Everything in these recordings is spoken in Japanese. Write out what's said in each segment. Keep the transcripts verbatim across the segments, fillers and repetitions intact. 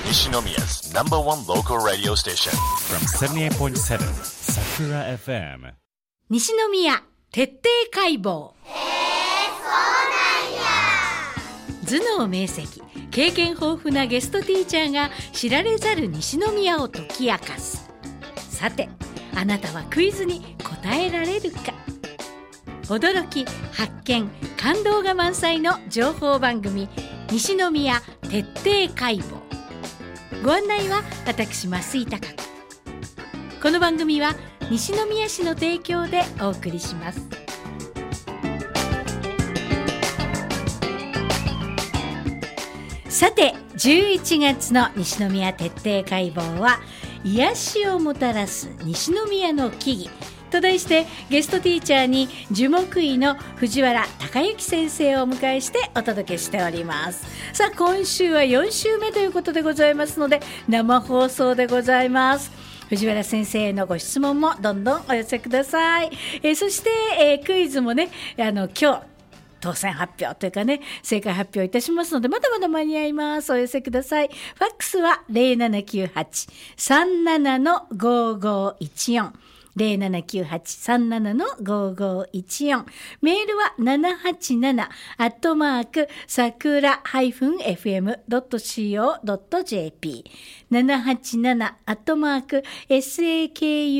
西宮's number one local radio station from seventy-eight point seven Sakura エフエム西宮徹底解剖。頭脳明晰、経験豊富なゲストティーチャーが知られざる西宮を解き明かす。さて、あなたはクイズに答えられるか。驚き、発見、感動が満載の情報番組、西宮徹底解剖。ご案内は私増井貴子。この番組は西宮市の提供でお送りします。さて、じゅういちがつの西宮徹底解剖は癒しをもたらす西宮の木々と題して、ゲストティーチャーに樹木医の藤原孝之先生をお迎えしてお届けしております。さあ、今週はよん週目ということでございますので、生放送でございます。藤原先生へのご質問もどんどんお寄せください。えー、そして、えー、クイズもね、あの今日当選発表というかね、正解発表いたしますので、まだまだ間に合います。お寄せください。ファックスは ゼロななきゅうはち さんなな ごーごーいちよん ゼロななきゅうはち さんなな ごーごーいちよん。メールはななはちななアットマークさくら エフエム ドット シーオー ドット ジェーピー ななはちななアットマーク サクラ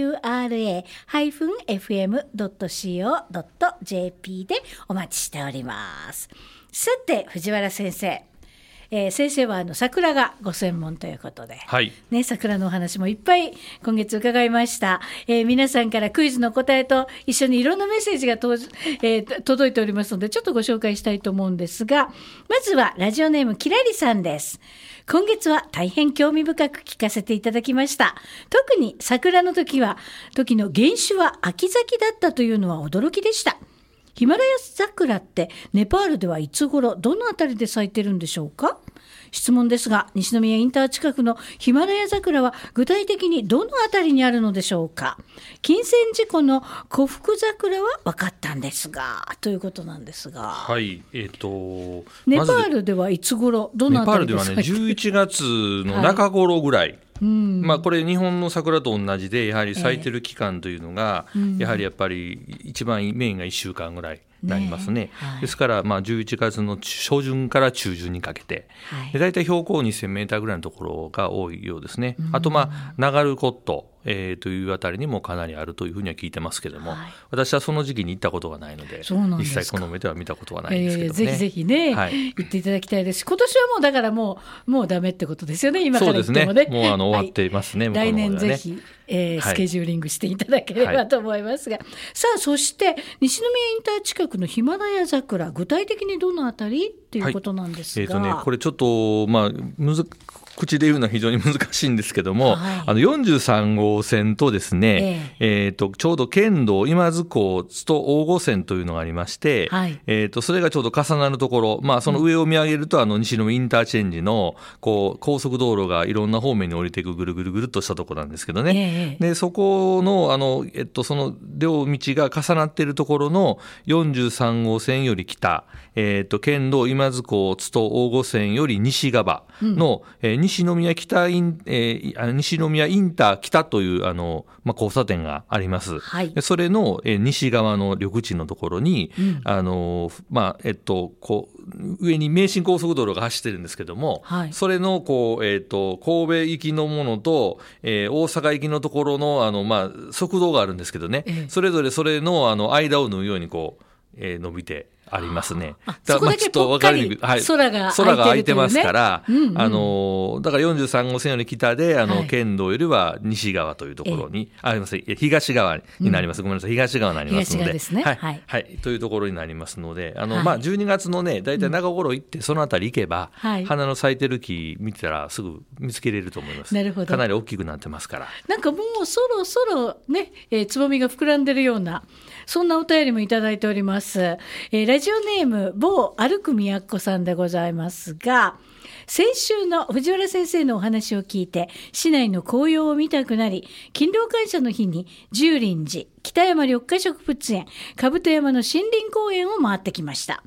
エフエム ドット シーオー ドット ジェーピー でお待ちしております。さて、藤原先生、えー、先生はあの桜がご専門ということで、 はいね、桜のお話もいっぱい今月伺いました。えー、皆さんからクイズの答えと一緒にいろんなメッセージがと、えー、届いておりますので、ちょっとご紹介したいと思うんですが、まずはラジオネームきらりさんです。今月は大変興味深く聞かせていただきました。特に桜の時は時の原種は秋咲きだったというのは驚きでした。ヒマラヤ桜ってネパールではいつ頃、どのあたりで咲いてるんでしょうか。質問ですが、西宮インター近くのヒマラヤ桜は具体的にどのあたりにあるのでしょうか。金銭事故の小福桜は分かったんですが、ということなんですが、 はい、えーとネパールではいつ頃、どのあたりで咲いてる。 ネパールではね、じゅういちがつの中頃ぐらい、はい、 うんまあ、これ日本の桜と同じで、やはり咲いてる期間というのが、 えー、 やはりやっぱり一番メインがいっしゅうかんぐらいなりますね。 ね、はい、 ですからまあじゅういちがつの初旬から中旬にかけて、はい、で大体標高にせんメーターぐらいのところが多いようですね。あとまあナガルコット、えー、というあたりにもかなりあるというふうには聞いてますけれども、はい、私はその時期に行ったことがないので、実際この目では見たことはないんですけどね。 えー、ぜひぜひね、はい、行っていただきたいですし、今年はもうだからもうもうダメってことですよね。今から言ってもね。 そうですね、もうあの終わっていますね、 はい、 向こうの方ではね。 来年ぜひ、えー、スケジューリングしていただければと思いますが、はい、さあ、そして西宮インター近くのヒマラヤ桜、具体的にどのあたりっていうことなんですが、 はい、えーとね、これちょっと、まあ、むず口で言うのは非常に難しいんですけども、はい、あのよんじゅうさんごうせんとですね、えーえー、とちょうど県道今津港津と大御線というのがありまして、はい、えー、とそれがちょうど重なるところ、まあ、その上を見上げると、うん、あの西宮インターチェンジのこう高速道路がいろんな方面に降りていくぐるぐるぐるっとしたところなんですけどね、えー、でそこの、あの、えっと、その両道が重なっているところのよんじゅうさんごうせんより北、えー、と県道今津港津と大御線より西側の、うん、えー西宮北イン、えー、西宮インター北というあの、まあ、交差点があります。はい、それの、えー、西側の緑地のところに、うん、あのまあえっとこう上に名神高速道路が走ってるんですけども、はい、それのこう、えー、と神戸行きのものと、えー、大阪行きのところの、あの、まあ、側道があるんですけどね、ええ、それぞれそれ の, あの間を縫うようにこう、えー、伸びてありますね。 あそこだけぽっかり空が空いてますから、うんうん、あのだからよんじゅうさんごうせんより北で、あの、はい、県道よりは西側というところに、あります東側になります、うん、ごめんなさい、東側になりますので、 東側ですね、 はいはいはい、というところになりますので、あの、はい、まあ、じゅうにがつのね、だいたい中頃行って、そのあたり行けば、はい、花の咲いてる木見てたらすぐ見つけれると思います。 なるほど。 かなり大きくなってますから。 なんかもうそろそろね、えー、つぼみが膨らんでるような、そんなお便りもいただいております。えー、ラジオネーム某歩くみやっこさんでございますが、先週の藤原先生のお話を聞いて市内の紅葉を見たくなり、勤労感謝の日に十輪寺、北山緑化植物園、兜山の森林公園を回ってきました。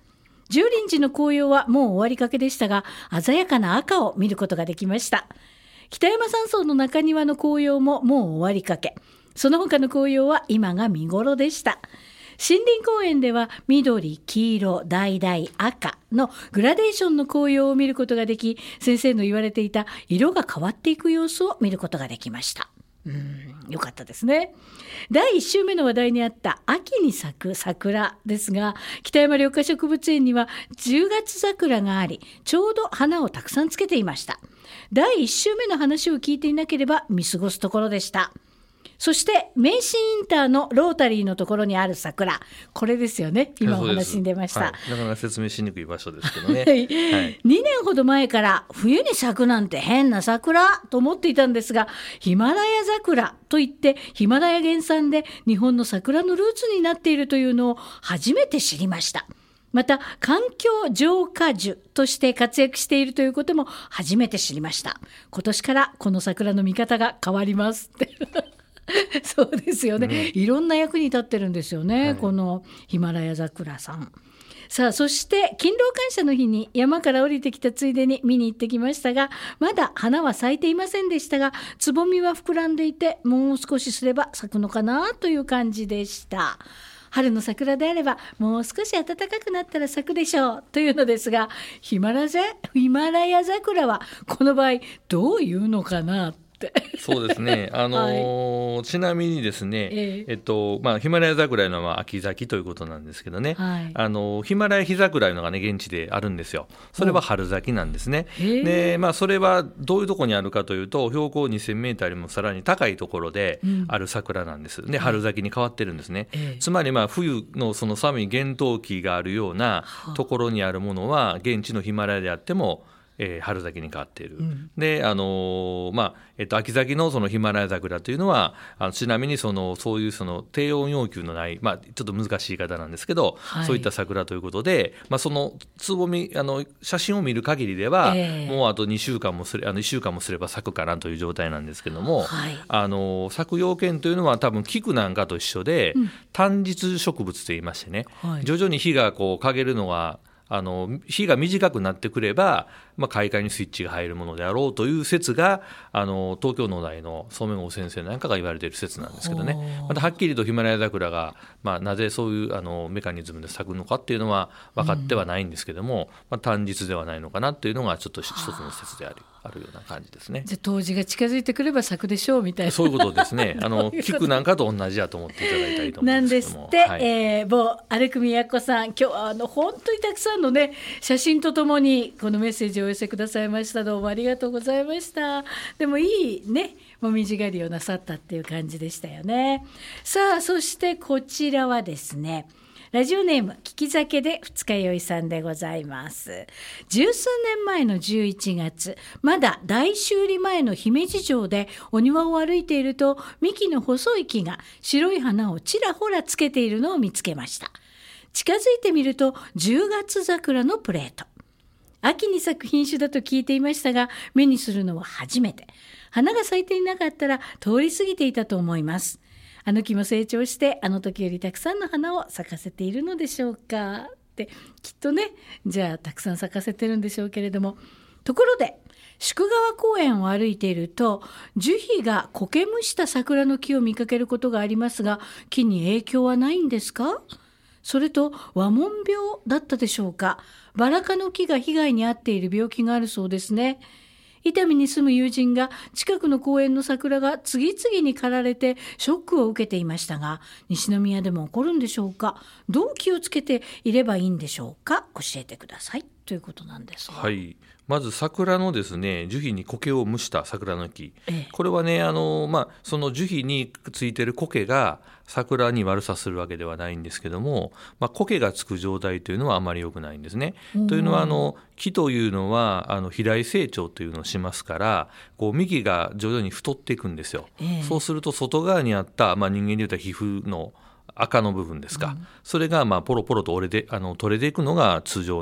十輪寺の紅葉はもう終わりかけでしたが、鮮やかな赤を見ることができました。北山山荘の中庭の紅葉ももう終わりかけ、その他の紅葉は今が見頃でした。森林公園では緑、黄色、橙、赤のグラデーションの紅葉を見ることができ、先生の言われていた色が変わっていく様子を見ることができました。うーん、よかったですね。だいいち週目の話題にあった秋に咲く桜ですが、北山緑化植物園にはじゅうがつ桜があり、ちょうど花をたくさんつけていました。だいいち週目の話を聞いていなければ見過ごすところでした。そして名神インターのロータリーのところにある桜、これですよね。今お話に出ました、 はい、なかなか説明しにくい場所ですけどね、 はいはい、にねんほど前から冬に咲くなんて変な桜と思っていたんですが、ヒマラヤ桜といってヒマラヤ原産で日本の桜のルーツになっているというのを初めて知りました。また環境浄化樹として活躍しているということも初めて知りました。今年からこの桜の見方が変わりますってそうですよね、うん、いろんな役に立ってるんですよね、はい、このヒマラヤ桜さん。さあ、そして勤労感謝の日に山から降りてきたついでに見に行ってきましたが、まだ花は咲いていませんでしたが、つぼみは膨らんでいて、もう少しすれば咲くのかなという感じでした。春の桜であればもう少し暖かくなったら咲くでしょうというのですが、ヒマラヤ、ヒマラヤ桜はこの場合どういうのかなそうですね、あのーはい、ちなみにですね、えーえっとまあ、ヒマラヤ桜いうのは秋咲きということなんですけどね、はい、あのヒマラヤヒ桜いうのがね現地であるんですよ。それは春咲きなんですね。で、まあ、それはどういうところにあるかというと、標高にせんメーターよりもさらに高いところである桜なんです。で、春咲きに変わってるんですね、えー、つまりまあ冬のその寒い厳冬期があるようなところにあるものは現地のヒマラヤであってもえー、春咲きに変わっている、うん、で、あのーまあえっと、秋咲きのそのヒマラヤ桜というのは、あのちなみにそのそういうその低温要求のない、まあ、ちょっと難しい言い方なんですけど、はい、そういった桜ということで、まあ、そのつぼみあの写真を見る限りでは、えー、もうあとにしゅうかんもすれあのいっしゅうかんもすれば咲くかなという状態なんですけども、はい、あの咲く要件というのは多分菊なんかと一緒で、うん、短日植物といいましてね、はい、徐々に日がこう陰るのがあの日が短くなってくれば、まあ、開花にスイッチが入るものであろうという説が、あの東京農大の染郷先生なんかが言われている説なんですけどね。またはっきりとヒマラヤ桜が、まあ、なぜそういうあのメカニズムで咲くのかっていうのは分かってはないんですけども、うんまあ、短日ではないのかなっていうのがちょっと一つの説であるあるような感じですね。 じゃあ冬至が近づいてくれば咲くでしょうみたいな、 そういうことですね。あの菊なんかと同じだと思っていただいたりと思うんですけども、 なんですって、はいえー、某歩く宮子さん、今日はあの本当にたくさんのね写真とともにこのメッセージをお寄せくださいました。どうもありがとうございました。でもいいねもみじ狩りをなさったっていう感じでしたよね。さあ、そしてこちらはですね、ラジオネーム聞き酒で二日酔いさんでございます。十数年前のじゅういちがつ、まだ大修理前の姫路城でお庭を歩いていると、幹の細い木が白い花をちらほらつけているのを見つけました。近づいてみるとじゅうがつ桜のプレート。秋に咲く品種だと聞いていましたが、目にするのは初めて。花が咲いていなかったら通り過ぎていたと思います。あの木も成長してあの時よりたくさんの花を咲かせているのでしょうかって、きっとね、じゃあたくさん咲かせてるんでしょうけれども、ところで宿川公園を歩いていると、樹皮が苔むした桜の木を見かけることがありますが、木に影響はないんですか？それと和紋病だったでしょうか。バラ科の木が被害に遭っている病気があるそうですね。伊丹に住む友人が近くの公園の桜が次々に刈られてショックを受けていましたが、西宮でも起こるんでしょうか。どう気をつけていればいいんでしょうか。教えてくださいということなんですが、 はい、まず桜のですね、樹皮に苔を蒸した桜の木、ええ、これはね、あの、まあ、その樹皮についてる苔が桜に悪さするわけではないんですけども、まあ、苔がつく状態というのはあまり良くないんですね。というのは、あの木というのはあの肥大成長というのをしますから、こう幹が徐々に太っていくんですよ、ええ、そうすると外側にあった、まあ、人間でいうと皮膚の赤の部分ですか、うん、それがまあポロポロと折れてあの取れていくのが通常の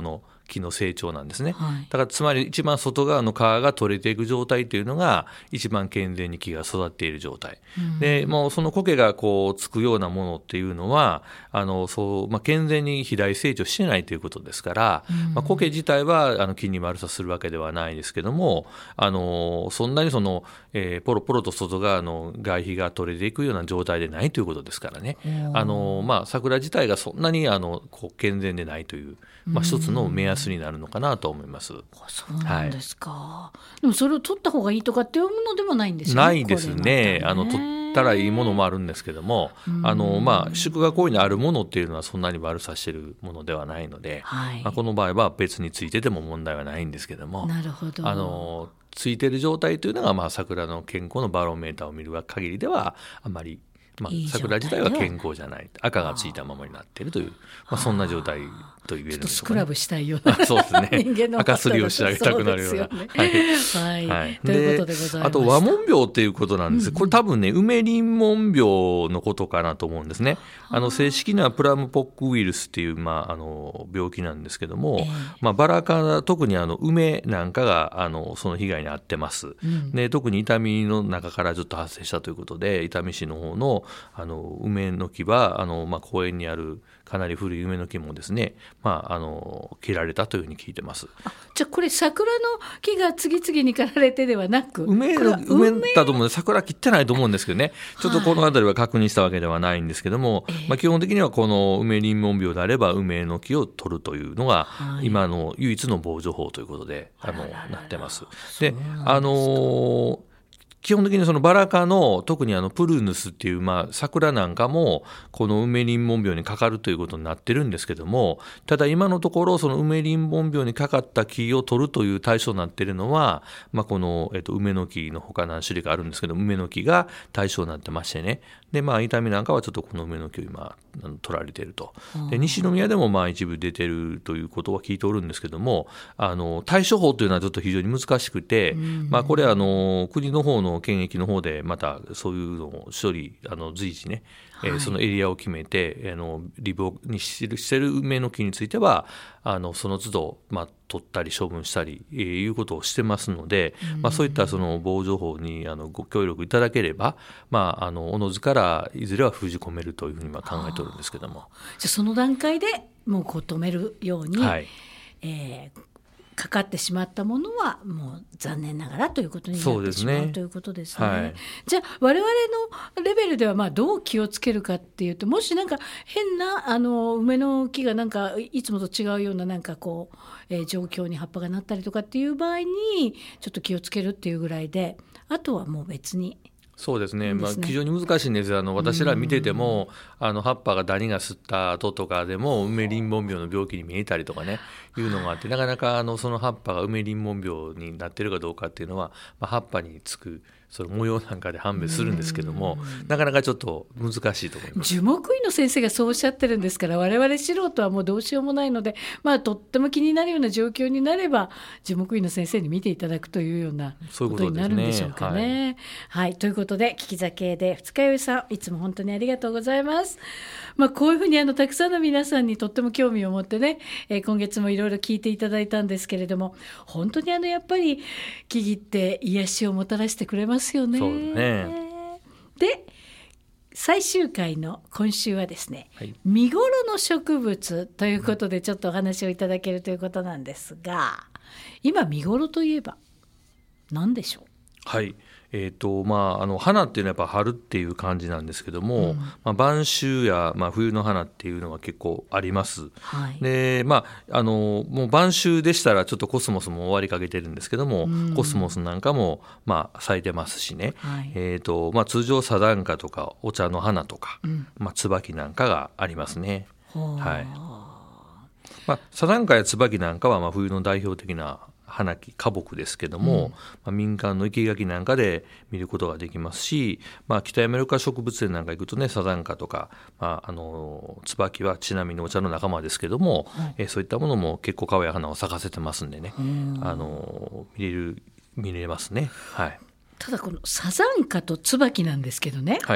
木の成長なんですね、 はい、 だからつまり一番外側の皮が取れていく状態というのが一番健全に木が育っている状態、うん、でもうその苔がこうつくようなものっていうのはあのそう、まあ、健全に肥大成長してないということですから、うんまあ、苔自体はあの木に悪さするわけではないですけどもあのそんなにその、えー、ポロポロと外側の外皮が取れていくような状態でないということですからね、あの、まあ、桜自体がそんなにあのこう健全でないという、まあ、一つの目安になるのかなと思います。 そうなんですか、はい、でもそれを取った方がいいとかっていうものでもないんですよね。 ないですね。あの取ったらいいものもあるんですけどもあの、まあ、宿河行為にあるものっていうのはそんなに悪さしているものではないので、はいまあ、この場合は別についてても問題はないんですけども、 なるほど。 あのついている状態というのが、まあ、桜の健康のバロメーターを見る限りではあまりまあ、桜自体は健康じゃない、赤がついたままになっているという、まあ、そんな状態と言えるんでしょうかね。ちょっとスクラブしたいようなそうですね人間の赤すりをしてあげたくなるような、ねはいはいはい、ということでございました。 あと和紋病っていうことなんです、うんうん、これ多分ね梅林紋病のことかなと思うんですね。あの正式にはプラムポックウイルスっていう、まあ、あの病気なんですけども、えーまあ、バラ科特にあの梅なんかがあのその被害に遭ってます、うん、で特に痛みの中からずっと発生したということで伊丹市の方のあの梅の木はあの、まあ、公園にあるかなり古い梅の木もですね、まあ、あの切られたというふうに聞いてます。 あじゃあこれ桜の木が次々に刈られてではなく梅の梅だと思うんで桜切ってないと思うんですけどねちょっとこのあたりは確認したわけではないんですけども、はいまあ、基本的にはこの梅林紋病であれば梅の木を取るというのが今の唯一の防除法ということで、はい、あのなってます。であのー基本的にそのバラ科の特にあのプルーヌスっていうまあ桜なんかもこの梅林紋病にかかるということになってるんですけども、ただ今のところその梅林紋病にかかった木を取るという対象になっているのは、まあ、このえっと梅の木の他何種類かあるんですけど梅の木が対象になってましてね、でまあ痛みなんかはちょっとこの梅の木を今取られていると。で西宮でもまあ一部出てるということは聞いておるんですけども、あの対処法というのはちょっと非常に難しくて、まあ、これあの国の方の検疫の方でまたそういうのを処理あの随時ね、はいえー、そのエリアを決めてあのリブにしてる、してる梅の木についてはあのその都度、まあ、取ったり処分したり、えー、いうことをしてますので、まあ、そういったその防除法にあのご協力いただければ、まあ、あのおのずからいずれは封じ込めるというふうにまあ考えておるんですけども、 じゃあその段階でもうこう止めるように、はいえーかかってしまったものはもう残念ながらということになってしまう、ね、ということですね、はい、じゃあ我々のレベルではまあどう気をつけるかっていうと、もしなんか変なあの梅の木がなんかいつもと違うようななんかこう、えー、状況に葉っぱがなったりとかっていう場合にちょっと気をつけるっていうぐらいで、あとはもう別にそうですね、まあ、非常に難しいんです。あの私ら見ててもあの葉っぱがダニが吸った後とかでも梅林紋病の病気に見えたりとかねいうのがあって、なかなかあのその葉っぱが梅林紋病になってるかどうかっていうのは、まあ、葉っぱにつくその模様なんかで判別するんですけども、なかなかちょっと難しいと思います。 樹木医の先生がそうおっしゃってるんですから、我々素人はもうどうしようもないので、まあ、とっても気になるような状況になれば樹木医の先生に見ていただくというようなことになるんでしょうかね。そういうことですね。はい、はい、ということで聞き酒で二日酔いさんいつも本当にありがとうございます。まあ、こういうふうにあのたくさんの皆さんにとっても興味を持ってね、えー、今月もいろいろ聞いていただいたんですけれども、本当にあのやっぱり木々って癒しをもたらしてくれますよね。 そうね。 で最終回の今週はですね、はい、見頃の植物ということでちょっとお話をいただけるということなんですが、今見頃といえば何でしょう。 はい、えーとまあ、あの花っていうのはやっぱ春っていう感じなんですけども、うんまあ、晩秋や、まあ、冬の花っていうのが結構あります、はいでまあ、あのもう晩秋でしたらちょっとコスモスも終わりかけてるんですけども、うん、コスモスなんかも、まあ、咲いてますしね、はいえーとまあ、通常サザンカとかお茶の花とか、うんまあ、椿なんかがありますね、はいまあ、サザンカや椿なんかはまあ冬の代表的な花木花木ですけども、うんまあ、民間の生垣なんかで見ることができますし、まあ、北アメリカ植物園なんか行くとねサザンカとか、まあ、あの椿はちなみにお茶の仲間ですけども、はいえー、そういったものも結構可愛い花を咲かせてますんでね、あの見れる見れますね、はい、 ただこのサザンカと椿なんですけどね、はい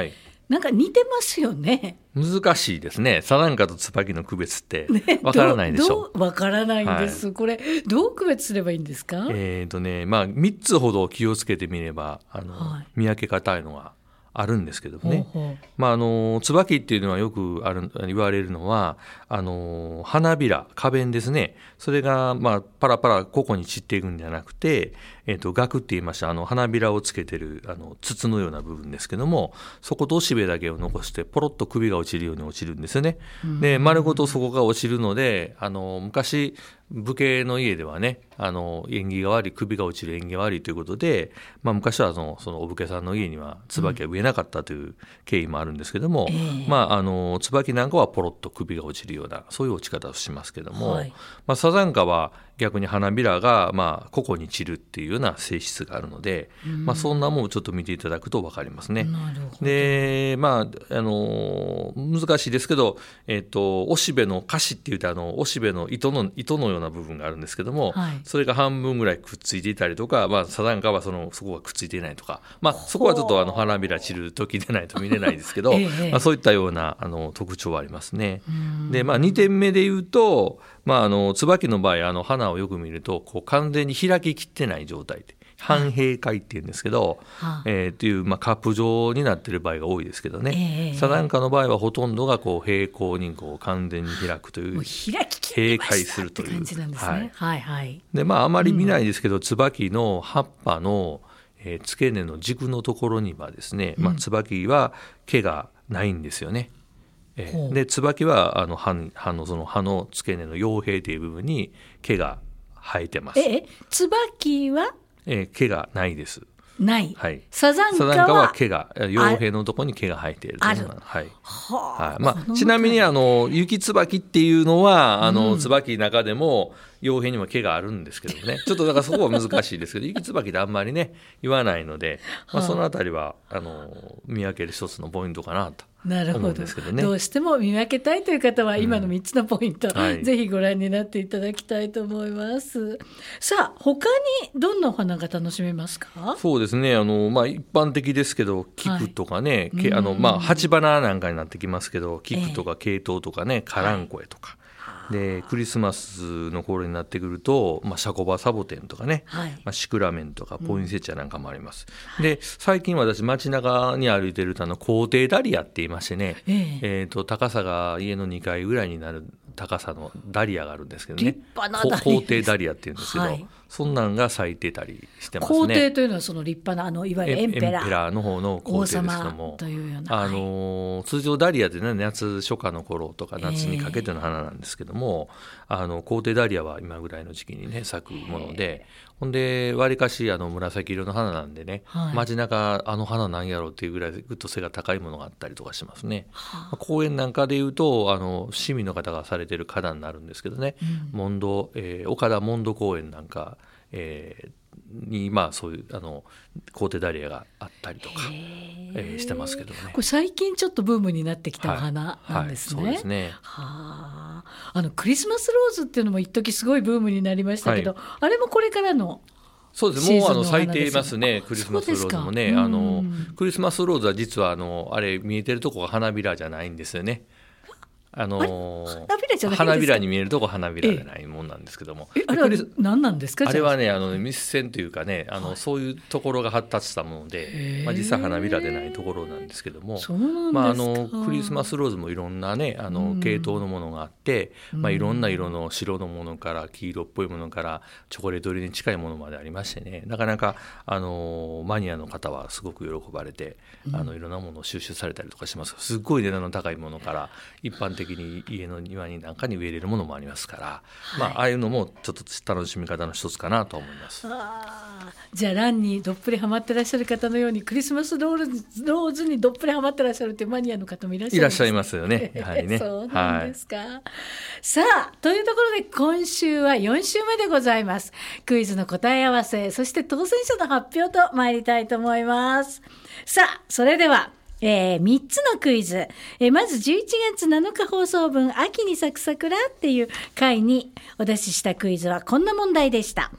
なんか似てますよね。 難しいですね。サザンカと椿の区別ってわからないでしょ。 わからないんです、はい、これどう区別すればいいんですか？ えーとねまあ、みっつほど気をつけてみればあの、はい、見分け方いうのがあるんですけどもね。ほうほう、まあ、あの椿っていうのはよくある言われるのはあの花びら花弁ですね。それが、まあ、パラパラ個々に散っていくんじゃなくて、えー、とガクって言いましたあの花びらをつけてるあの筒のような部分ですけども、そことおしべだけを残してポロッと首が落ちるように落ちるんですよね。で丸ごとそこが落ちるのであの昔武家の家ではねあの縁起が悪い首が落ちる縁起が悪いということで、まあ、昔はその、そのお武家さんの家には椿は植えなかったという経緯もあるんですけども、うんえーまあ、あの椿なんかはポロッと首が落ちるようなそういう落ち方をしますけども、はいまあ、サザンカは逆に花びらがまあ個々に散るっていうような性質があるので、うんまあ、そんなものをちょっと見ていただくと分かりますね。 なるほど。 で、まあ、あの難しいですけど、えっと、おしべのカシっていうとあのおしべの糸の糸のような部分があるんですけども、はい、それが半分ぐらいくっついていたりとか、まあ、サザンカはそのそこがくっついていないとか、まあ、そこはちょっとあの花びら散る時でないと見れないですけど、ええまあ、そういったようなあの特徴はありますね。で、まあ、にてんめで言うと、まあ、あの椿の場合あの花をよく見るとこう完全に開ききってない状態で半閉会っていうんですけど、はいえー、っていう、まあ、カップ状になっている場合が多いですけどね、えー、サザンカの場合はほとんどがこう平行にこう完全に開くという閉会するという感じなんですね。はいはいはい、でまああまり見ないですけど、うん、椿の葉っぱの、えー、付け根の軸のところにはですね、まあ、椿は毛がないんですよね。えー、で椿はあの 葉, 葉のその葉の付け根の葉柄という部分に毛が生えてます。 え椿はえー、毛がないです。 ない、 はい、 サザンカは、 サザンカは毛が葉柄のところに毛が生えているというのが、はいはいまあ、ちなみにあの雪椿っていうのはあの、うん、椿の中でも葉柄にも毛があるんですけどね、ちょっとだからそこは難しいですけど雪椿ってあんまりね言わないので、まあ、そのあたりはあの見分ける一つのポイントかなとなるほど、 ね、 どうしても見分けたいという方は今のみっつのポイント、うんはい、ぜひご覧になっていただきたいと思います。さあ他にどんなお花が楽しめますか？ そうですねあの、まあ、一般的ですけど菊とかね、はい、あのまあ、鉢花なんかになってきますけど菊とかケイトウとかね、えー、カランコエとか、はい、でクリスマスの頃になってくると、まあ、シャコバサボテンとかね、はいまあ、シクラメンとかポインセチアなんかもあります、うん、で最近私街中に歩いてるとあの皇帝ダリアって言いましてね、えーえー、と高さが家のにかいぐらいになる高さのダリアがあるんですけどね、 立派なダリア皇帝ダリアっていうんですけど、はい、そんなんが咲いてたりしてますね。 皇帝というのはその立派なあのいわゆるエンペラー、 エンペラーの方の皇帝ですけども、 というような、 あのー、通常ダリアって、ね、夏初夏の頃とか夏にかけての花なんですけども、えー、あの皇帝ダリアは今ぐらいの時期にね咲くもので、ほんでわりかしあの紫色の花なんでね、はい、街中あの花なんやろうっていうぐらいぐっと背が高いものがあったりとかしますね、はあ、公園なんかでいうとあの市民の方がされてる花壇になるんですけどね、うん、モンド、えー、岡田モンド公園なんか、えー、にまあそういうあの皇帝ダリアがあったりとか、えー、してますけどね。 これ最近ちょっとブームになってきたお花なんですね。 はいはい、そうですね。 はあ、あのクリスマスローズっていうのも一時すごいブームになりましたけど、はい、あれもこれからのそうですもうあの咲いていますね。クリスマスローズもね、あのクリスマスローズは実はあのあれ見えてるとこが花びらじゃないんですよね。あのー、花びらじゃないですか。花びらに見えるとこ花びらじゃないもんなんですけども、 えあれは何なんですか？ あれはねあの密線というかねあの、はい、そういうところが発達したもので、まあ、実際花びらでないところなんですけども、まあ、あのクリスマスローズもいろんなねあの系統のものがあって、まあ、いろんな色の白のものから黄色っぽいものからチョコレート色に近いものまでありましてね、なかなかあのマニアの方はすごく喜ばれて、あのいろんなものを収集されたりとかします。すっごい値段の高いものから一般的的に家の庭になんかに植えれるものもありますから、はいまあ、ああいうのもちょっと楽しみ方の一つかなと思います。 あじゃあランにどっぷりハマってらっしゃる方のようにクリスマスローズ、ローズにどっぷりハマってらっしゃるというマニアの方もいらっしゃるんです、ね、 いらっしゃいますよね。はいねそうなんですか、はい、さあというところで今週はよん週目でございます。クイズの答え合わせそして当選者の発表と参りたいと思います。さあそれではえー、みっつのクイズ、えー、まずじゅういちがつなのか放送分秋に咲く桜っていう回にお出ししたクイズはこんな問題でした。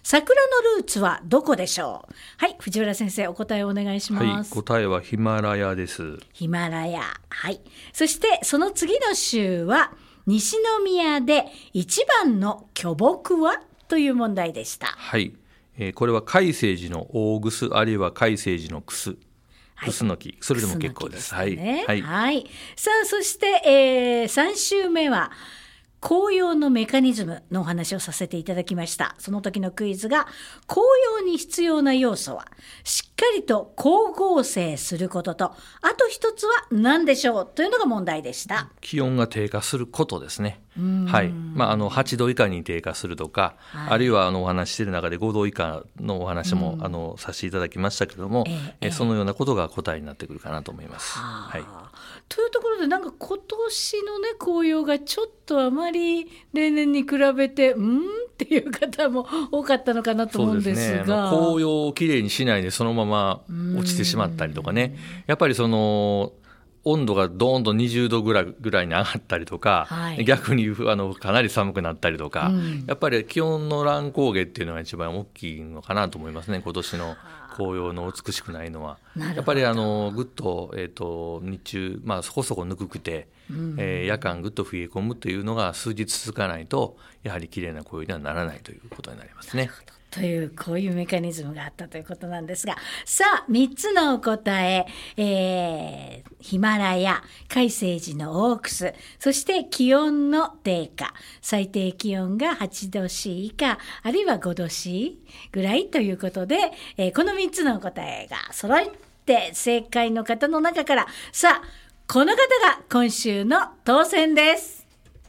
桜のルーツはどこでしょう。はい、藤原先生お答えをお願いします。 はい、答えはヒマラヤです。 ヒマラヤ。はい。そしてその次の週は西宮で一番の巨木はという問題でした。 はい、えー、これは海星寺の大楠あるいは海星寺のクス、クスの木、はい、それでも結構です。 はい、 はいはいはい、さあそして、えー、さん週目は紅葉のメカニズムのお話をさせていただきました。その時のクイズが、紅葉に必要な要素はしっかりと光合成することと、あと一つは何でしょうというのが問題でした。 気温が低下することですね。はい、まあ、あのはちど以下に低下するとか、はい、あるいはあのお話ししている中でごど以下のお話も、うん、あのさせていただきましたけれども、えーえー、そのようなことが答えになってくるかなと思います。はい、 というところで、なんか今年の、ね、紅葉がちょっとあまり例年に比べてうんっていう方も多かったのかなと思うんですが、そうですね、 紅葉をきれいにしないでそのまま落ちてしまったりとかね、やっぱりその温度がどーんとにじゅうどぐらい、ぐらいに上がったりとか、はい、逆にあのかなり寒くなったりとか、うん、やっぱり気温の乱高下っていうのが一番大きいのかなと思いますね。今年の紅葉の美しくないのはやっぱりあのぐっと、えー、と日中、まあ、そこそこぬくくて、うんえー、夜間ぐっと冷え込むというのが数日続かないとやはり綺麗な紅葉にはならないということになりますね。 というこういうメカニズムがあったということなんですが、さあみっつのお答え、えー、ヒマラヤ、海星寺の大楠、そして気温の低下、最低気温がはちど C 以下あるいはごど C ぐらいということで、えー、このみっつのお答えが揃って正解の方の中から、さあこの方が今週の当選です。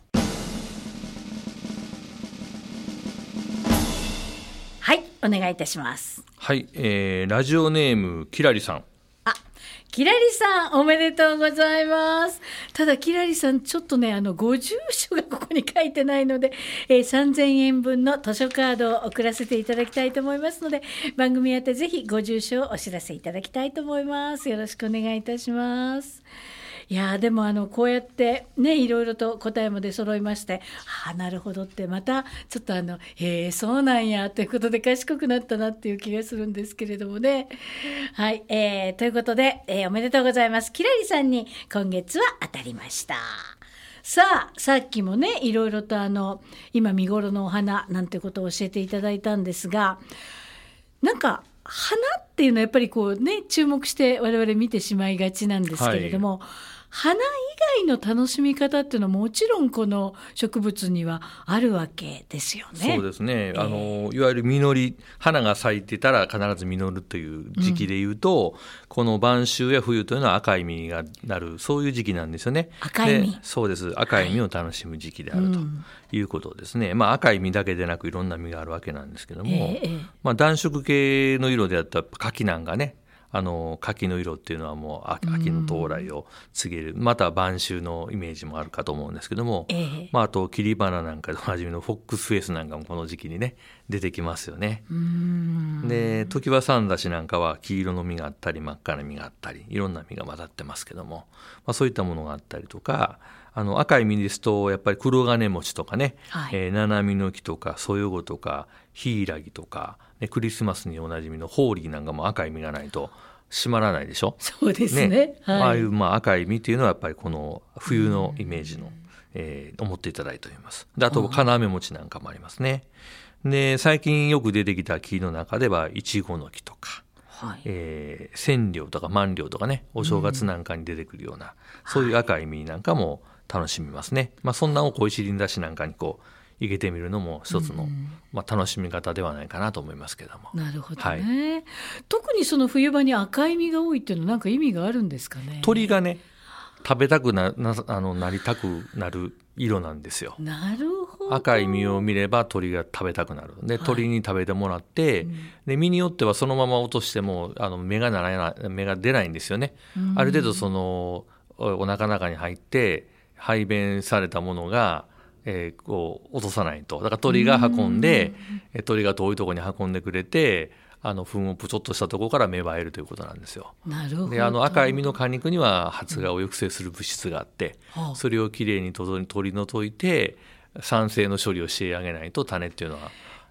はい、お願いいたします。 はい、えー、ラジオネームキラリさん。 あ、キラリさんおめでとうございます。ただキラリさんちょっとね、あのご住所がここに書いてないので、えー、さんぜんえんぶんの図書カードを送らせていただきたいと思いますので、番組宛てぜひご住所をお知らせいただきたいと思います。よろしくお願いいたします。いやでもあのこうやってね、いろいろと答えも出揃いまして、あなるほどって、またちょっとあのへえそうなんやということで賢くなったなっていう気がするんですけれどもね。はい、えー、ということで、えー、おめでとうございます。キラリさんに今月は当たりました。さあさっきもね、いろいろとあの今見頃のお花なんてことを教えていただいたんですが、なんか花っていうのはやっぱりこうね、注目して我々見てしまいがちなんですけれども、はい、花以外の楽しみ方っていうのはもちろんこの植物にはあるわけですよね。 そうですね、えー、あのいわゆる実り、花が咲いてたら必ず実るという時期でいうと、うん、この晩秋や冬というのは赤い実がなる、そういう時期なんですよね。 赤い実。 そうです、赤い実を楽しむ時期であるということですね、はい、まあ、赤い実だけでなくいろんな実があるわけなんですけども、えーまあ、暖色系の色であったら柿なんかね、あの柿の色っていうのはもう秋の到来を告げる、また晩秋のイメージもあるかと思うんですけども、えーまあ、あと切り花なんかでおなじみのフォックスフェイスなんかもこの時期にね出てきますよね。うーんでトキワサンダシなんかは黄色の実があったり真っ赤な実があったりいろんな実が混ざってますけども、まあ、そういったものがあったりとか、あの赤い実ですとやっぱり黒金餅とかね、はい、えー、七味の木とかソヨゴとかヒイラギとか、ね、クリスマスにおなじみのホーリーなんかも赤い実がないと閉まらないでしょ。 そうですね、ね、はい、 ああいうまあ赤い実というのはやっぱりこの冬のイメージの、えー、思っていただいております。であと金飴餅なんかもありますね。で最近よく出てきた木の中ではイチゴの木とか、はい、えー、千両とか万両とかね、お正月なんかに出てくるような、うん、そういう赤い実なんかも楽しみますね。まあ、そんなを小石林だしなんかにこう入れてみるのも一つの、うんまあ、楽しみ方ではないかなと思いますけども。 なるほどね、はい、特にその冬場に赤い実が多いっていうのは何か意味があるんですかね。 鳥がね食べたく な, な, あのなりたくなる色なんですよ。 なるほど。 赤い実を見れば鳥が食べたくなる。で、はい、鳥に食べてもらって、うん、で実によってはそのまま落としてもあの芽がならない芽が出ないんですよね。ある程度そのお腹の中に入って排便されたものがえー、こう落とさないと。だから鳥が運んで、ん鳥が遠いところに運んでくれて、あの糞をプチョッとしたところから芽生えるということなんですよ。 なるほど。 であの赤い実の果肉には発芽を抑制する物質があって、うん、それをきれいに取り除いて酸性の処理をしてあげないと種っていうのは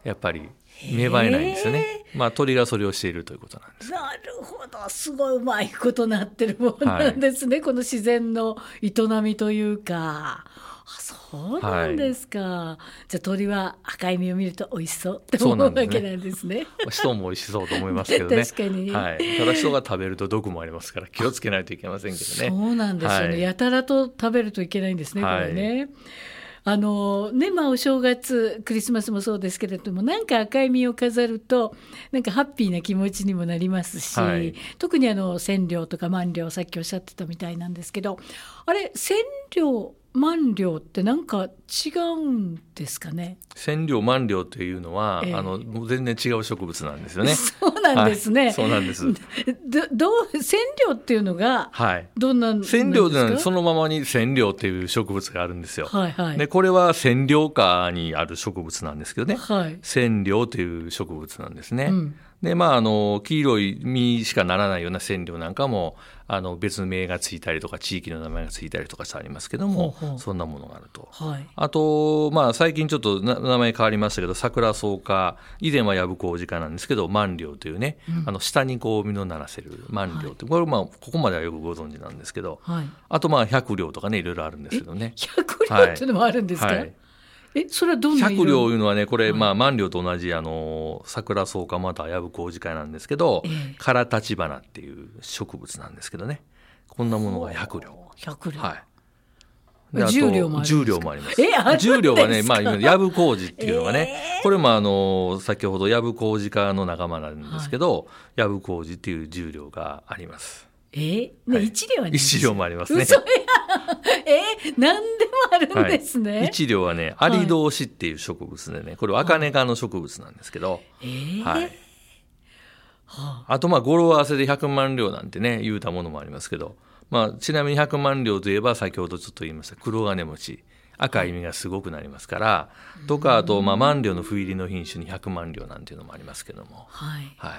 やっぱり芽生えないんですよね。まあ、鳥がそれをしているということなんです。 なるほど、すごいうまいことなってるものなんですね、はい、この自然の営みというか。あ、そうなんですか、はい、じゃあ鳥は赤い実を見ると美味しそうって思うわけなんですね。 人も美味しそうと思いますけどね。 確かに、 はい、ただ人が食べると毒もありますから気をつけないといけませんけどね。 そうなんですよね、はい、やたらと食べるといけないんですね、これね、はい、あのね、まあ、お正月クリスマスもそうですけれども、なんか赤い実を飾るとなんかハッピーな気持ちにもなりますし、はい、特にあの千両とか万両、さっきおっしゃってたみたいなんですけど、あれ千両万両ってなんか違うんですかね。 千両万両というのは、えー、あの全然違う植物なんですよね。 そうなんですね、 はい、そうなんです。 どどう千両っていうのがどんななんですか。 千両ではそのままに千両っていう植物があるんですよ、 はいはい、 でこれは千両花にある植物なんですけどね、 はい、 千両という植物なんですね、 うん、でまあ、あの黄色い実しかならないような千両なんかもあの別名がついたりとか地域の名前がついたりとかしてありますけども、ほうほう、そんなものがあると、はい、あと、まあ、最近ちょっと名前変わりましたけど桜草科、以前は藪小路科なんですけど万両というね、うん、あの下にこう実のならせる万両って、はい、これ、まあ、ここまではよくご存知なんですけど、はい、あとまあ百両とかねいろいろあるんですけどね。 百両っていうのもあるんですか、はいはい、えそれはどんな色？ 百両いうのはね、これ、まあ、万両と同じあの桜草科または藪小路科なんですけど、えー、唐立花っていう植物なんですけどね、こんなものが百両。 百両、 はい、であと十両もあるんですか？ 十両もあります。 え、あるんですか？ 十両はね、まあ、藪小路っていうのがね、えー、これもあの先ほど藪小路科の仲間なんですけど、藪小路っていう十両があります。 えーね、はい、一両はね、 一両もありますね。 嘘やえー、何でもあるんですね、はい、 一両はね、アリドウシっていう植物でね、これはアカネ科の植物なんですけど、 はいはい、 はあとまあ語呂合わせでひゃくまん両なんてね言うたものもありますけど、まあ、ちなみにひゃくまん両といえば先ほどちょっと言いました黒金餅、赤い実がすごくなりますから、はい、とかあとまあ万両の斑入りの品種にひゃくまん両なんていうのもありますけども、 はいはい、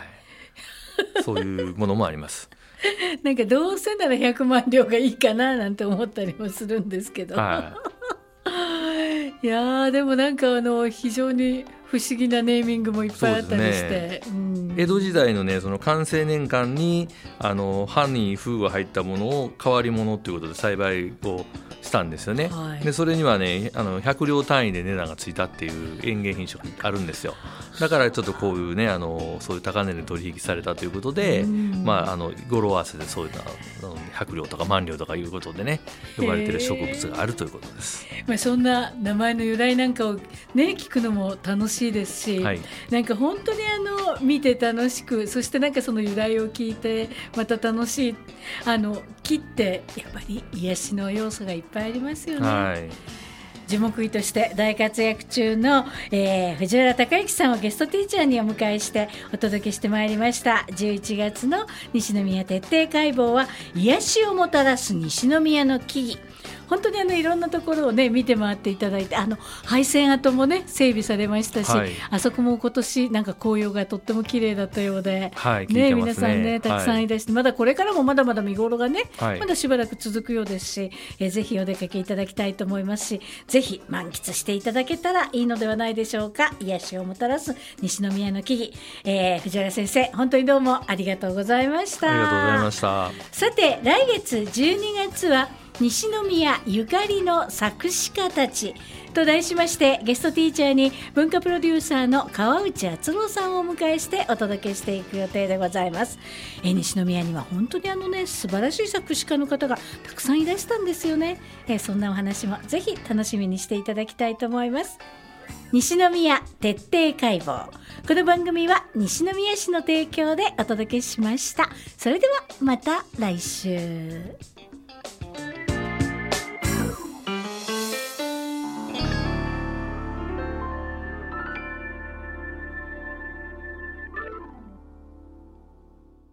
そういうものもありますなんかどうせならひゃくまん両がいいかななんて思ったりもするんですけど、はい、いやでもなんかあの非常に不思議なネーミングもいっぱいあったりして、ね、うん、 江戸時代のねその寛政年間にあの葉に封が入ったものを変わり物ということで栽培をしたんですよね、はい、でそれにはねあのひゃく両単位で値段がついたっていう園芸品種があるんですよ。だからちょっとこういうねあのそういう高値で取引されたということで、まあ、あの語呂合わせでそういうのひゃく両とか万両とかいうことでね呼ばれている植物があるということです。 まあ、そんな名前の由来なんかを、ね、聞くのも楽しいですし、はい、なんか本当にあの見て楽しく、そしてなんかその由来を聞いてまた楽しい、あの木ってやっぱり癒しの要素がいっぱいありますよね、はい、樹木医として大活躍中の、えー、藤原孝之さんをゲストティーチャーにお迎えしてお届けしてまいりました。じゅういちがつの西宮徹底解剖は癒しをもたらす西宮の木々、本当にあのいろんなところを、ね、見て回っていただいて、あの廃線跡も、ね、整備されましたし、はい、あそこも今年なんか紅葉がとっても綺麗だったようで、 はいね、 ね皆さん、ね、たくさんいらして、はい、まだこれからもまだまだ見頃が、ね、はい、まだしばらく続くようですし、えー、ぜひお出かけいただきたいと思いますし、ぜひ満喫していただけたらいいのではないでしょうか。癒しをもたらす西宮の木々、えー、藤原先生本当にどうもありがとうございました。 ありがとうございました。 さて来月じゅうにがつは西宮ゆかりの作詞家たちと題しまして、ゲストティーチャーに文化プロデューサーの川内敦郎さんをお迎えしてお届けしていく予定でございます。え西宮には本当にあの、ね、素晴らしい作詞家の方がたくさんいらしたんですよね。えそんなお話もぜひ楽しみにしていただきたいと思います。西宮徹底解剖、この番組は西宮市の提供でお届けしました。それではまた来週。